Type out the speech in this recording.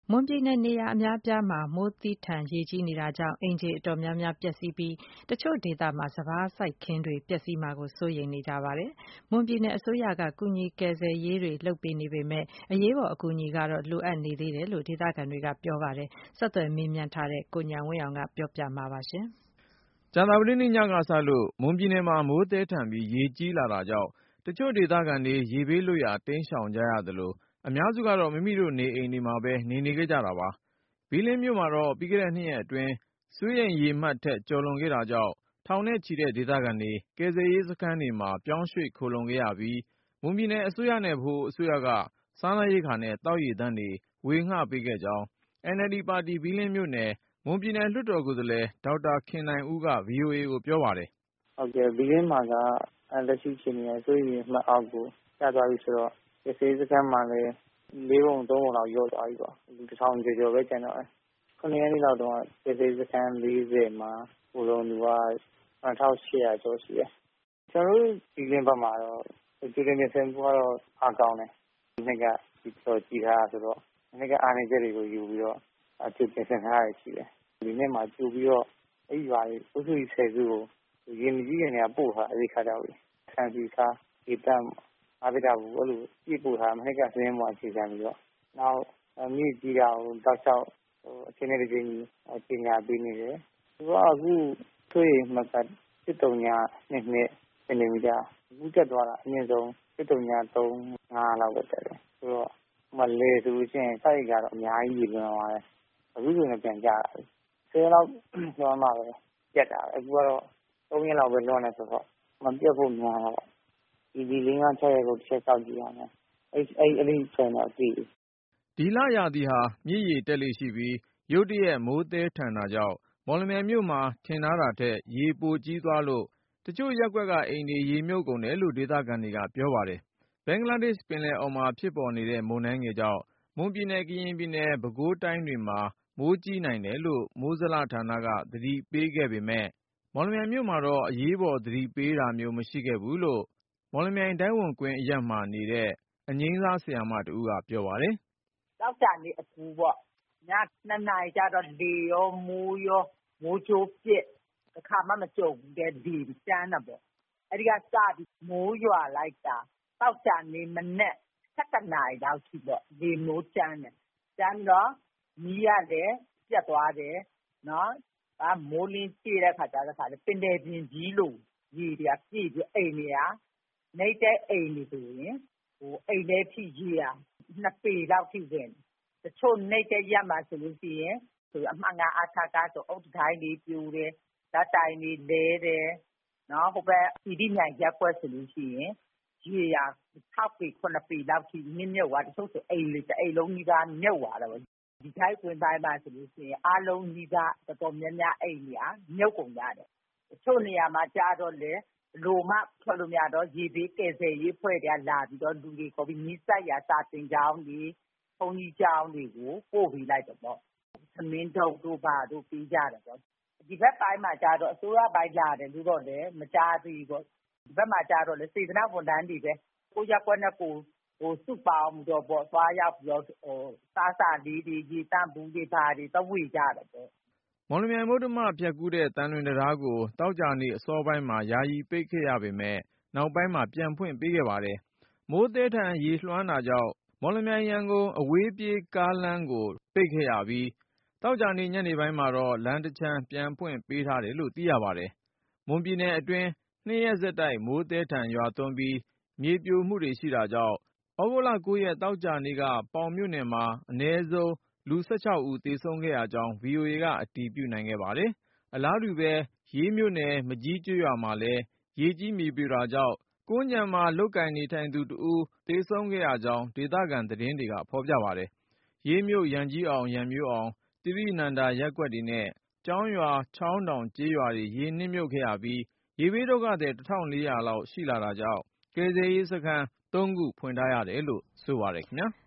မွန်ပြည်နယ်နေရာအများအပြားမှာ မိုးသည်းထန်ရေကြီးနေတာကြောင့် အိမ်ခြေအတော်များများပျက်စီးပြီး တချို့ဒေသမှာ စပါးစိုက်ခင်းတွေပျက်စီးမှာကို စိုးရိမ်နေကြပါတယ်။ မွန်ပြည်နယ်အစိုးရက ကူညီကယ်ဆယ်ရေးတွေလုပ်ပေးနေပေမဲ့ အရေးပေါ်အကူအညီကတော့ လိုအပ်နေသေးတယ်လို့ ဒေသခံတွေကပြောပါတယ်။ ဆက်သွယ်မေးမြန်းထားတဲ့ ကိုဉာဏ်ဝင်းအောင်က ပြောပြမှာပါ။ကြာသပတေးနေ့ညကစလို့ မွန်ပြည်နယ်မှာ မိုးသည်းထန်ပြီးရေကြီးလာတာကြောင့် တချို့ဒေသခံတွေ ရေဘေးလွတ်ရာ တိမ်းရှောင်ကြရသလို အများစုကတော့ မိမိတို့နေအိမ်တွေမှာပဲ နေခဲ့ကြတာပါ။ ဘီးလင်းမြို့မှာတော့ ပြီးခဲ့တဲ့ 2 ရက်အတွင်း စိုးရိမ်ရေမှတ်ထက် ကျော်လွန်ခဲ့တာကြောင့် ထောင်နဲ့ချီတဲ့ဒေသခံတွေ ကယ်ဆယ်ရေးစခန်းတွေမှာ ပြောင်းရွှေ့ခိုလှုံခဲ့ရပြီး မွန်ပြည်နယ်အစိုးရနဲ့ဗဟိုအစိုးရက စားနပ်ရိက္ခာနဲ့ သောက်ရေသန့်တွေ ဝေငှပေးခဲ့ကြောင်း NLD ပါတီ ဘီးလင်းမြို့နယ် မွန်ပြည်နယ်လွှတ်တော်ကိုယ်စားလှယ် ဒေါက်တာခင်နိုင်ဦးက VOA ကိုပြောပါတယ်။ “ဟုတ်ကဲ့ ဘီးလင်းမှာက လက်ရှိအခြေအနေက စိုးရိမ်ရေမှတ်အောက်ကိုကျသွားပြီဆိုတော့ ကယ်ဆယ်ရေးစခန်းမှာလည်း ၄ ပုံ ၃ ပုံလောက်လျော့သွားပြီပေါ့။ လူ 1000 ကျော်ပဲကျန်တော့တယ်။ 7 ရက်နေ့လောက်တုန်းက ကယ်ဆယ်ရေးစခန်း 40 မှာ ခိုလှုံသူက 7800 ကျော်ရှိတယ်။ ကျနော်တို့ဘီးလင်းဘက်မှာတော့ ကြိုတင်ပြင်ဆင်မှုကတော့ အားကောင်းတယ်။ ဒီနှစ်က ကြီးထားတာဆိုတော့ မနှစ်ကအားနည်းချက်တွေကိုယူပြီးတော့ ကြိုပြင်ဆင်ထားတာရှိတယ်။ ဒီနှစ်မှာကြိုပြီးတော့ အဲဒီရွာတွေ အုပ်စုကြီး 10 စုကို ရေမကြီးခင်ကတည်းကပို့ထားတယ် ရိက္ခာခြောက်တွေ။ ဆန် ဆီ ဆား ရေသန့် ငါးသေတ္တာဘူး အဲလိုပြည့်ပို့ထားတယ် မနှစ်ကစာရင်းပေါ်အခြေခံပြီးတော့။ နောက်မြစ်ကြီးတာကို တောက်လျှောက် အချိန်နဲ့တပြေးညီကြေညာပေးနေတယ်။ သူကအခုစိုးရိမ်ရေမှတ်က ၁.၀၂၂ စင်တီမီတာ အခုတက်သွားတာ အမြင့်ဆုံး ၁.၀၃၅ လောက်ပဲတက်တယ်။ ဆိုတော့ ဥပမာလယ်ဆိုရင် စားရိတ်ကတော့အများကြီးရေလွှမ်းသွားတယ်။ အခုဆိုရင်ပြန်ကျလာပြီ။ 10 ရက်လောက်လွှမ်းမှပဲပြတ်တာပဲ အခုကတော့ 3 ရက်လောက်ပဲလွှမ်းတယ်ဆိုတော့ မပြတ်ဖို့များတာပေါ့။ ဒီ 4-5-6 ရက်ကို တစ်ချက်စောင့်ကြည့်ရမယ်။ အဲဒီဆိုရင်တော့သိပြီ။ ” ဒီလရာသီဟာ မြစ်ရေတက်လေ့ရှိပြီး ရုတ်တရက်မိုးသည်းထန်တာကြောင့် မော်လမြိုင်မြို့မှာ ထင်ထားတာထက် ရေပိုကြီးသွားလို့ တချို့ရပ်ကွက်ကအိမ်တွေ ရေမြုပ်ကုန်တယ်လို့ ဒေသခံတွေကပြောပါတယ်။ ဘင်္ဂလားဒေ့ရှ်ပင်လယ်အော်မှာဖြစ်ပေါ်နေတဲ့ မုန်တိုင်းငယ်ကြောင့် မွန်ပြည်နယ်၊ ကရင်ပြည်နယ်၊ ပဲခူးတိုင်းတွေမှာ မိုးကြီးနိုင်တယ်လို့ မိုးဇလဌာနက သတိပေးခဲ့ပေမဲ့ မော်လမြိုင်မြို့မှာတော့ အရေးပေါ်သတိပေးတာမျိုး မရှိခဲ့ဘူးလို့ မော်လမြိုင် ဒိုင်းဝန်ကွင်းအရပ်မှာနေတဲ့ အငြိမ်းစားဆရာမတဦးက ပြောပါတယ်။ “သောကြာနေ့အကူးပေါ့ ည 2 နာရီကျတော့ လေရောမိုးရော မိုးကြိုးပစ် တခါမှမကြုံဘူးတဲ့လေကြမ်းတာပေါ့။ အဲဒီကစပြီးမိုးရွာလိုက်တာ သောကြာနေ့မနက် 11 နာရီလောက်ထိပေါ့ လေမိုးကြမ်းတယ်။ ကြမ်းပြီးတော့ မီးကလည်းပြတ်သွားတယ်နော်။ မိုးလင်းကြည့်တဲ့အခါကျတော့ ပင်လယ်ပြင်ကြီးလို ရေတွေကပြည့်ပြီး အိမ်တွေက နိမ့်တဲ့အိမ်တွေဆိုရင် အိမ်ထဲအထိရေက 2 ပေလောက်ထိဝင်တယ်။ တချို့နိမ့်တဲ့ရပ်မှာဆိုရင် အမှတ် 5 အထကဆို အုတ်တံတိုင်းတွေပြိုတယ် ဓာတ်တိုင်တွေလဲတယ်။ ဟိုဘက် သီရိမြိုင်ရပ်ကွက်ဆိုရင် ရေက 6 ပေ 7 ပေလောက်ထိနစ်မြုပ်သွားတယ်။ တချို့ဆိုအိမ်တွေ တအိမ်လုံးနီးပါးမြုပ်သွားတယ်ပေါ့။ ဒီဒိုင်းဝန်ကွင်းပိုင်းမှာဆိုရင် အားလုံးနီးပါး တော်တော်များများအိမ်တွေက မြုပ်ကုန်ကြတယ်။ တချို့နေရာမှာကျတော့လည်း ဘယ်လိုမှထွက်လို့မရတော့ ရေဘေးကယ်ဆယ်ရေးအဖွဲ့တွေကလာပြီးတော့ လူတွေခေါ်ပြီး နီးစပ်ရာစာသင်ကျောင်းတွေ ဘုန်းကြီးကျောင်းတွေကို ပို့ပေးလိုက်တယ်ပေါ့။ ထမင်းထုပ်တို့ဘာတို့ပေးကြတယ်ပေါ့။ ဒီဘက်ပိုင်းမှာကျတော့ အစိုးရပိုင်းလာတယ်လို့တော့လည်းမကြားသေးဘူးပေါ့။ ဒီဘက်မှာကျတော့လည်း စေတနာ့ဝန်ထမ်းတွေပဲ ကိုယ့်ရပ်ကွက်နဲ့ကိုယ် စုပေါင်းပြီးတော့ သွားရောက်ပြီးတော့ အစားအစာလေးတွေ ရေသန့်ဘူးတွေဘာတွေသွားဝေကြတယ်ပေါ့။ ” မော်လမြိုင်-မုတ္တမဖြတ်ကူးတဲ့ သံလွင်တံတားကို သောကြာနေ့အစောပိုင်းမှာ ယာယီပိတ်ခဲ့ရပေမဲ့ နောက်ပိုင်းမှာ ပြန်ဖွင့်ပေးခဲ့ပါတယ်။ မိုးသည်းထန်ရေလွှမ်းတာကြောင့် မော်လမြိုင်-ရန်ကုန် အဝေးပြေးကားလမ်းကို ပိတ်ခဲ့ရပြီး သောကြာနေ့ညနေပိုင်းမှာတော့ လမ်းတခြမ်း ပြန်ဖွင့်ပေးထားတယ်လို့ သိရပါတယ်။ မွန်ပြည်နယ်အတွင်း 2 ရက်ဆက်တိုက် မိုးသည်းထန်ရွာသွန်းပြီး မြေပြိုမှုတွေရှိတာကြောင့် သြဂုတ် 9 ရက် သောကြာနေ့က ပေါင်မြို့နယ်မှာ အနည်းဆုံး လူ ၁၆ ဦးသေဆုံးခဲ့ရကြောင်း VOA ကအတည်ပြုနိုင်ခဲ့ပါတယ်။ အလားတူပဲ ရေးမြို့နယ် မကျီးကျေးရွာမှာလည်း ရေကြီးမြေပြိုတာကြောင့် ကွမ်းခြံမှာလုပ်ကိုင်နေထိုင်သူတဦး သေဆုံးခဲ့ရကြောင်း ဒေသခံသတင်းတွေက ဖော်ပြပါတယ်။ ရေးမြို့ ရန်ကြီးအောင်၊ ရန်မျိုးအောင်၊ သီရိနန္ဒာရပ်ကွက်တွေနဲ့ ကျောင်းရွာ ချောင်းတောင်ကျေးရွာတွေ ရေနစ်မြုပ်ခဲ့ရပြီး ရေဘေးဒုက္ခသည် ၁,၄၀၀ လောက်ရှိလာတာကြောင့် ကယ်ဆယ်ရေးစခန်း 3 ခုဖွင့်ထားရတယ်လို့ ဆိုပါတယ်ခင်ဗျာ။